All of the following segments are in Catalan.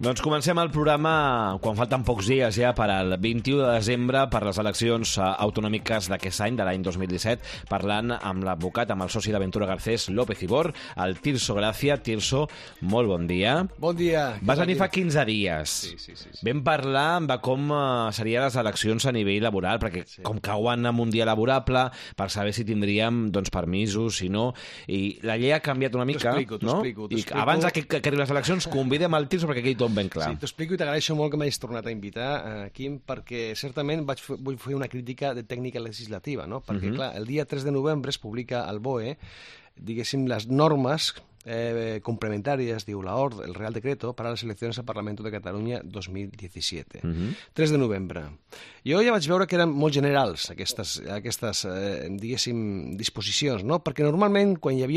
Doncs comencem el programa quan falten pocs dies ja per al 21 de desembre per les eleccions autonòmiques d'aquest any, de l'any 2017, parlant amb l'advocat, amb el soci d'Aventura Garcés, López Ibor, el Tirso Gràcia. Tirso, molt bon dia. Bon dia. Vas venir fa 15 dies. Sí. Vam parlar de com serien les eleccions a nivell laboral, perquè com cauen en un dia laborable, per saber si tindríem permisos, si no, i la llei ha canviat una mica. T'ho explico. I abans que arribin les eleccions, convidem el Tirso perquè quedi tot ben clar. Sí, t'ho explico i t'agraeixo molt que m'hagis tornat a invitar, Quim, perquè certament vull fer una crítica de tècnica legislativa, no? Perquè, clar, el dia 3 de novembre es publica al BOE, diguéssim, les normes complementàries, diu el Real Decreto, para las elecciones al Parlamento de Catalunya 2017. 3 de novembre. Jo ja vaig veure que eren molt generals aquestes diguéssim, disposicions, no? Perquè normalment quan hi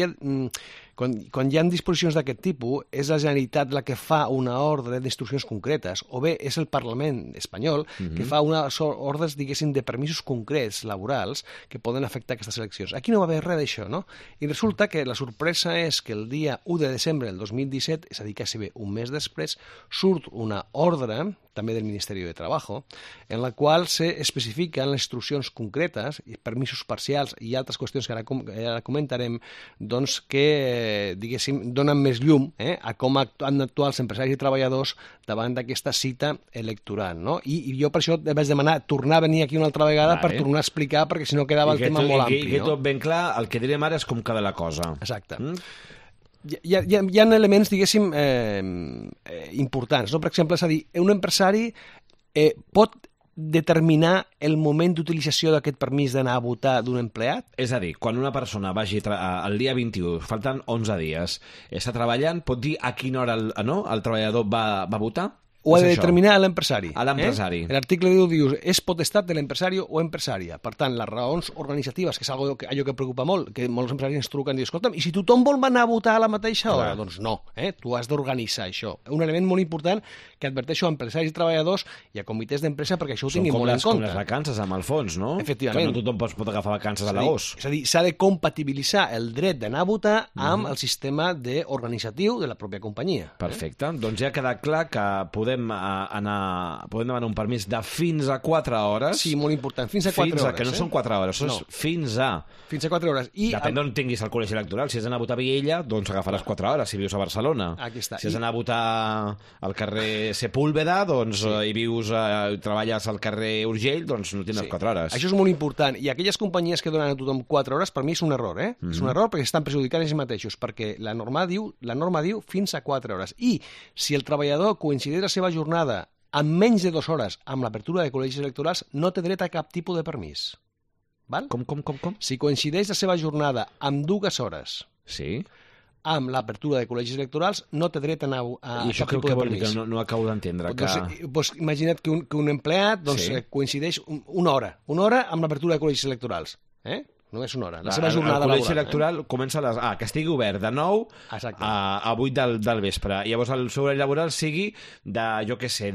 ha disposicions d'aquest tipus és la Generalitat la que fa una ordre d'instruccions concretes, o bé és el Parlament espanyol que fa unes ordres, diguéssim, de permisos concrets laborals que poden afectar aquestes eleccions. Aquí no va haver res d'això, no? I resulta que la sorpresa és que el dia 1 de desembre del 2017, és a dir, quasi bé un mes després, surt una ordre, també del Ministeri de Trabajo, en la qual se especifiquen les instruccions concretes, permisos parcials i altres qüestions que ara comentarem, doncs que, diguéssim, donen més llum a com han d'actuar els empresaris i treballadors davant d'aquesta cita electoral, no? I jo per això vaig demanar tornar a venir aquí una altra vegada per tornar a explicar, perquè si no quedava el tema molt ampli. I que tot ben clar, el que direm ara és com queda la cosa. Exacte. Hi ha elements, diguéssim, importants, no? Per exemple, és a dir, un empresari pot determinar el moment d'utilització d'aquest permís d'anar a votar d'un empleat? És a dir, quan una persona vagi el dia 21, falten 11 dies, està treballant, pot dir a quina hora el treballador va votar? Ho ha de determinar l'empresari. A l'empresari. L'article 10 diu, és potestat de l'empresari o empresària. Per tant, les raons organitzatives, que és allò que preocupa molt, que molts empresaris ens truquen i diuen, escolta'm, i si tothom vol anar a votar a la mateixa hora? Doncs no, tu has d'organitzar això. Un element molt important que adverteixo a empresaris i treballadors i a comitès d'empresa perquè això ho tinguin molt en compte. Són com les vacances, amb el fons, no? Efectivament. Que no tothom pot agafar vacances a l'agost. És a dir, s'ha de compatibilitzar el dret d'anar a votar amb el sistema organitzatiu de la pròpia companyia. Perfecte. Doncs ja ha quedat clar que podem demanar un permís de fins a 4 hores. Sí, molt important, fins a 4 hores. Que no són 4 hores, són fins a 4 hores. Depèn d'on tinguis el col·legi electoral. Si has d'anar a votar a Viella, doncs agafaràs 4 hores, si vius a Barcelona. Aquí està. Si has d'anar a votar al carrer Sepúlveda, doncs i treballes al carrer Urgell, doncs no tindràs 4 hores. Això és molt important. I aquelles companyies que donen a tothom 4 hores, per mi és un error, És un error perquè estan perjudicant ells mateixos, perquè la norma diu fins a 4 hores. I si el treballador coincideix la seva jornada amb menys de 2 hores amb l'apertura de col·legis electorals, no té dret a cap tipus de permís. Val? Com? Si coincideix la seva jornada amb 2 hores amb l'apertura de col·legis electorals, no té dret a cap tipus de permís. No acabo d'entendre. Imagina't que un empleat coincideix una hora amb l'apertura de col·legis electorals. Només una hora. La seva jornada laboral. El col·legi electoral comença que estigui obert de 9 a 8 del vespre. I llavors el seu horari laboral sigui de 8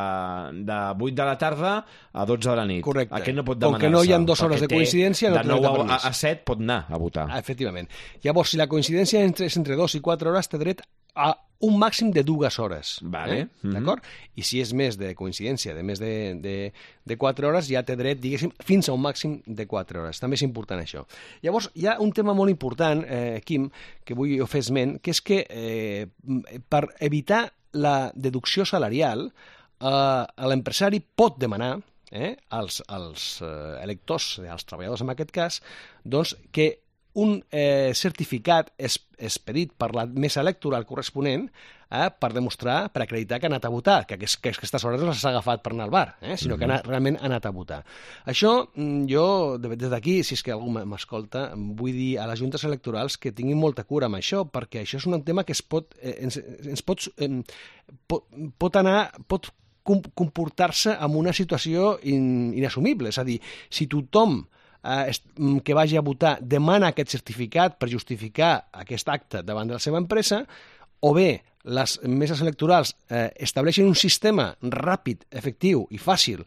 de la tarda a 12 de la nit. Correcte. Aquest no pot demanar-se. Com que no hi ha 2 hores de coincidència, no té dret a permís. De 9 a 7 pot anar a votar. Efectivament. Llavors, si la coincidència és entre 2 i 4 hores, té dret a un màxim de 2 hores. Vale. D'acord? I si és més de coincidència, de més de 4 hores, ja té dret, diguéssim, fins a un màxim de 4 hores. També és important això. Llavors, hi ha un tema molt important, Quim, que vull fer esment, que és que per evitar la deducció salarial, l'empresari pot demanar als electors, als treballadors en aquest cas, doncs que un certificat expedit per la mesa electoral corresponent per demostrar, per acreditar que ha anat a votar, que aquestes hores no les ha agafat per anar al bar, sinó que realment ha anat a votar. Això, jo, des d'aquí, si és que algú m'escolta, vull dir a les juntes electorals que tinguin molta cura amb això, perquè això és un tema que pot comportar-se en una situació inassumible. És a dir, si tothom que vagi a votar demana aquest certificat per justificar aquest acte davant de la seva empresa, o bé les meses electorals estableixen un sistema ràpid, efectiu i fàcil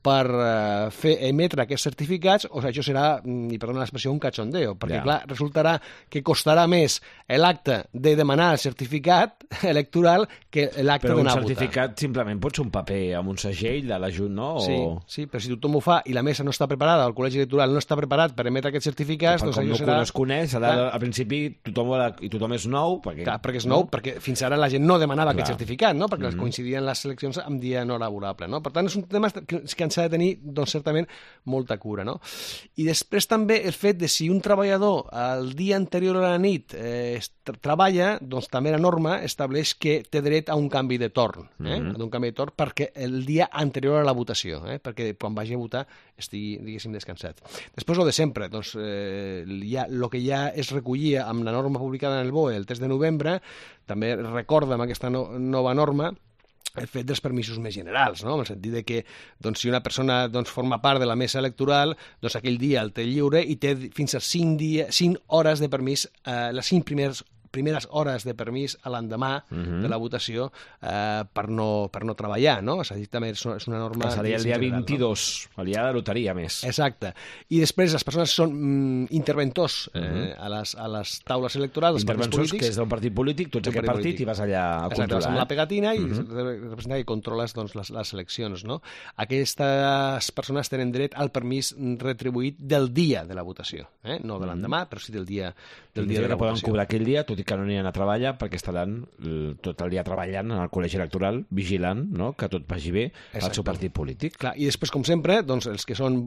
per emetre aquests certificats, o sigui, això serà, i perdona l'expressió, un cachondeo, perquè, clar, resultarà que costarà més l'acte de demanar el certificat electoral que l'acte d'anar a votar. Però un certificat simplement pot ser un paper amb un segell de l'Ajunt, no? Sí, però si tothom ho fa i la mesa no està preparada, el col·legi electoral no està preparat per emetre aquests certificats, doncs allò serà... Com no es coneix, al principi tothom és nou, perquè és nou, perquè fins ara la gent no demanava aquest certificat, no? Perquè coincidien les eleccions amb dia no laborable, no? Per tant, és un tema que ens ha de tenir, doncs, certament, molta cura, no? I després també el fet de si un treballador el dia anterior a la nit treballa, doncs també la norma estableix que té dret a un canvi de torn, un canvi de torn perquè el dia anterior a la votació, perquè quan vagi a votar estigui, diguéssim, descansat. Després, el de sempre, doncs, el que ja es recollia amb la norma publicada en el BOE el 3 de novembre, també recorda amb aquesta nova norma el fet dels permisos més generals, no? En el sentit de que doncs, si una persona forma part de la mesa electoral, doncs aquell dia el té lliure i té fins a 5 hores de permís, les 5 primeres hores de permís a l'endemà de la votació per no treballar, no? És a dir, també és una norma... Seria el dia 22, el dia de loteria, més. Exacte. I després les persones són interventors a les taules electorals, dels partits polítics. Que és d'un partit polític, tu ets aquest partit i vas allà a controlar. Exacte, vas amb la pegatina i representa i controles les eleccions, no? Aquestes persones tenen dret al permís retribuït del dia de la votació, no de l'endemà, però sí del dia de la votació. Poden cobrar aquell dia, tot i que no aniran a treballar, perquè estaran tot el dia treballant en el col·legi electoral, vigilant, no?, que tot vagi bé al seu partit polític. Clar, i després, com sempre, doncs, els que són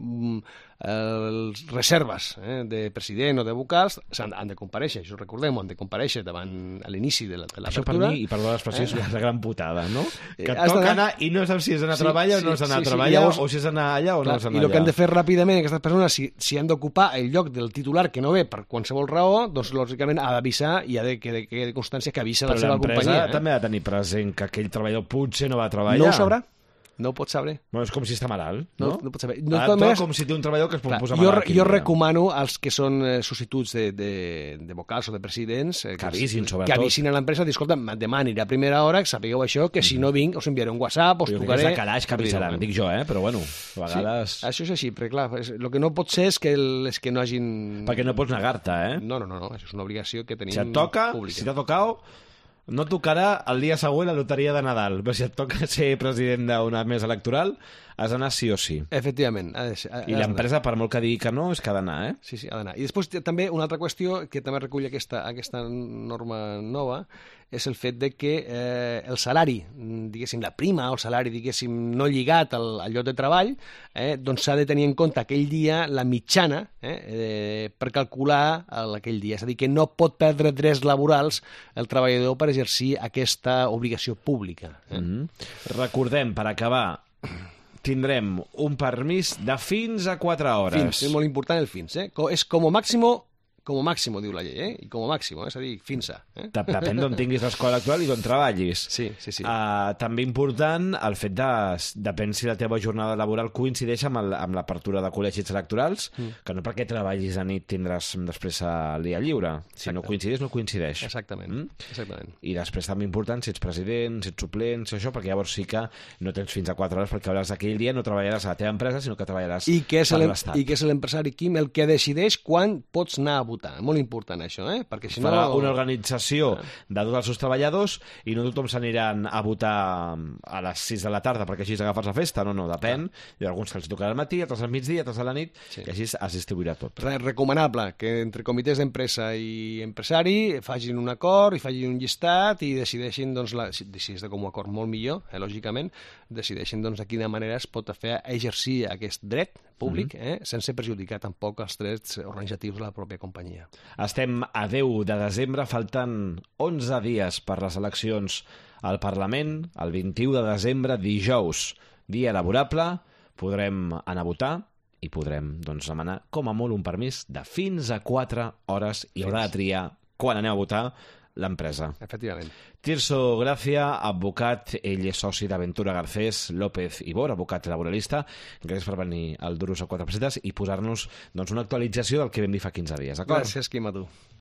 els reserves de president o de vocals han de comparèixer, això recordem, han de comparèixer davant a l'inici de l'apertura. Això per mi, i perdó l'expressió, és la gran putada, no? Que et toca anar i no saps si és anar a treballar o no és anar a treballar, o si és anar allà o no és anar allà. I el que han de fer ràpidament aquestes persones, si han d'ocupar el lloc del titular que no ve per qualsevol raó, doncs lògicament ha d'avisar i ha de quedar constància que avisa la seva companyia. Però l'empresa també ha de tenir present que aquell treballador potser no va treballar. No ho sabrà. No ho pot saber. Bueno, és com si està malalt, no? No pot saber. Com si té un treballador que es pot posar malalt. Jo recomano als que són substituts de vocals o de presidents que avisin, sobretot. Que avisin a l'empresa, escolta, demà aniré a primera hora, que sapigueu això, que si no vinc us enviaré un WhatsApp, us trucaré... Jo crec que és de calaix que avisaran, dic jo, però bueno, a vegades... Sí, això és així, perquè clar, el que no pot ser és que els que no hagin... Perquè no pots negar-te, No, això és una obligació que tenim pública. Si t'ha tocat, no tocarà el dia següent la loteria de Nadal, però si et toca ser president d'una mesa electoral, has d'anar sí o sí. Efectivament. I l'empresa, per molt que digui que no, és que ha d'anar, Sí, ha d'anar. I després també una altra qüestió que també recull aquesta norma nova és el fet de que el salari, diguéssim, la prima o el salari, diguéssim, no lligat al lloc de treball, doncs s'ha de tenir en compte aquell dia la mitjana per calcular aquell dia. És a dir, que no pot perdre drets laborals el treballador per exercir aquesta obligació pública. Recordem, per acabar, tindrem un permís de fins a 4 hores. Fins, és molt important el fins. És com a màximo, diu la llei, i com a màximo, és a dir, fins a. Depèn d'on tinguis l'escola electoral i d'on treballis. Sí. També important el fet depèn si la teva jornada laboral coincideix amb l'apertura de col·legis electorals, que no perquè treballis a nit tindràs després el dia lliure. Si no coincideix, no coincideix. Exactament. I després també important si ets president, si ets suplent, això, perquè llavors sí que no tens fins a 4 hores, perquè llavors aquell dia no treballaràs a la teva empresa, sinó que treballaràs per l'Estat. I que és l'empresari, Quim, el que decideix quan pots anar a votar. Molt important això, perquè si no... Farà una organització de tots els seus treballadors i no tothom s'aniran a votar a les 6 de la tarda perquè així agafes la festa, no, depèn. Hi ha alguns que els tocarà al matí, altres al migdia, altres a la nit, i així es distribuirà tot. Recomanable que entre comitès d'empresa i empresari facin un acord i facin un llistat i decideixin, si és de comú acord molt millor, lògicament, decideixin de quina manera es pot fer exercir aquest dret públic sense perjudicar tampoc els drets organitzatius de la pròpia companyia. Estem a 10 de desembre, falten 11 dies per les eleccions al Parlament. El 21 de desembre, dijous, dia laborable, podrem anar a votar i podrem demanar com a molt un permís de fins a 4 hores i haurà de triar quan anem a votar l'empresa. Efectivament. Tirso Gràcia, advocat, ell és soci d'Aventura Garcés López i Bor, advocat laboralista. Gràcies per venir al Duros a 4 pessetes i posar-nos una actualització del que vam dir fa 15 dies, d'acord? Gràcies, Quim, a tu.